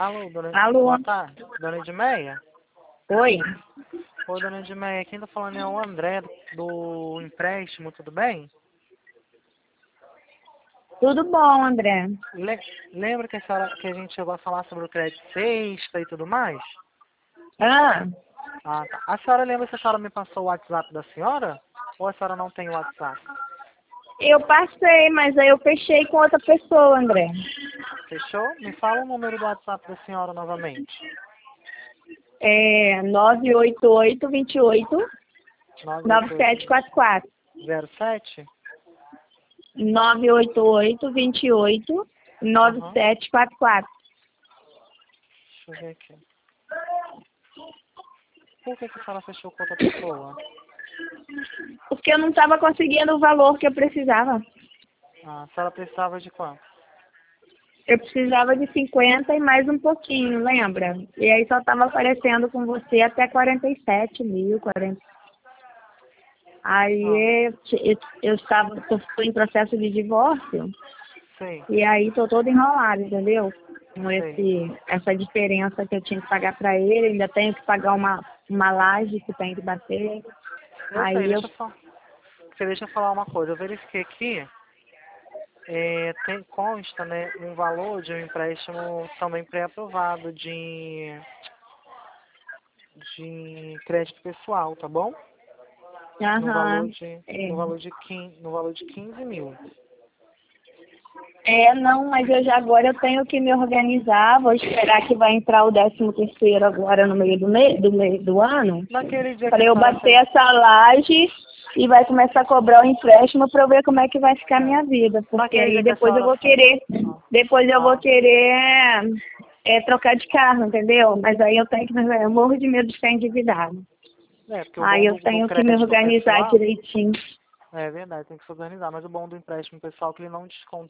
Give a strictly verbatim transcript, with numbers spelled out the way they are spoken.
Alô, dona, Alô? boa tarde. Dona Edmeia? Oi? Oi, dona Edmeia, quem tá falando é o André, do empréstimo, tudo bem? Tudo bom, André? Le lembra que a, senhora, que a gente chegou a falar sobre o crédito sexta e tudo mais? Ah, Ah, tá. A senhora lembra se a senhora me passou o WhatsApp da senhora? Ou a senhora não tem o WhatsApp? eu passei, mas aí eu fechei com outra pessoa, André. Fechou? Me fala o número do WhatsApp da senhora novamente. É nove oito oito, dois oito, nove sete nove oito oito quatro quatro. zero sete? nove oito oito, dois oito, nove Aham. sete quatro quatro. Deixa eu ver aqui. Por que, que a senhora fechou com outra pessoa? Porque eu não estava conseguindo o valor que eu precisava. Ah, a senhora precisava de quanto? Eu precisava de cinquenta e mais um pouquinho, lembra? E aí só estava aparecendo com você até quarenta e sete mil, quarenta. Ah, Aí eu, eu, eu estava tô em processo de divórcio sei, e aí estou toda enrolada, entendeu? Com sei. esse, essa diferença que eu tinha que pagar para ele, ainda tenho que pagar uma, uma laje que tem que bater. Eu sei, Aí eu, deixa eu, fa você deixa eu falar uma coisa. Eu verifiquei aqui, é, tem, consta, né, um valor de um empréstimo também pré-aprovado de, de crédito pessoal, tá bom? No valor aham, de, é. no valor de, quin, no valor de quinze mil. É, não, mas eu já agora eu tenho que me organizar, vou esperar que vai entrar o décimo terceiro agora no meio do, mês do, mês do ano, Naquele dia que para a eu senhora bater fez... essa laje e vai começar a cobrar o empréstimo para eu ver como é que vai ficar a É, minha vida, porque naquele aí dia que a depois eu senhora vou fez... querer, depois eu vou Ah, querer é, trocar de carro, entendeu? Mas aí eu tenho que, eu morro de medo de ficar endividado. é, porque o Aí bom eu do, do tenho que me crédito organizar pessoal... direitinho. É verdade, tem que se organizar. Mas o bom do empréstimo pessoal é que ele não desconta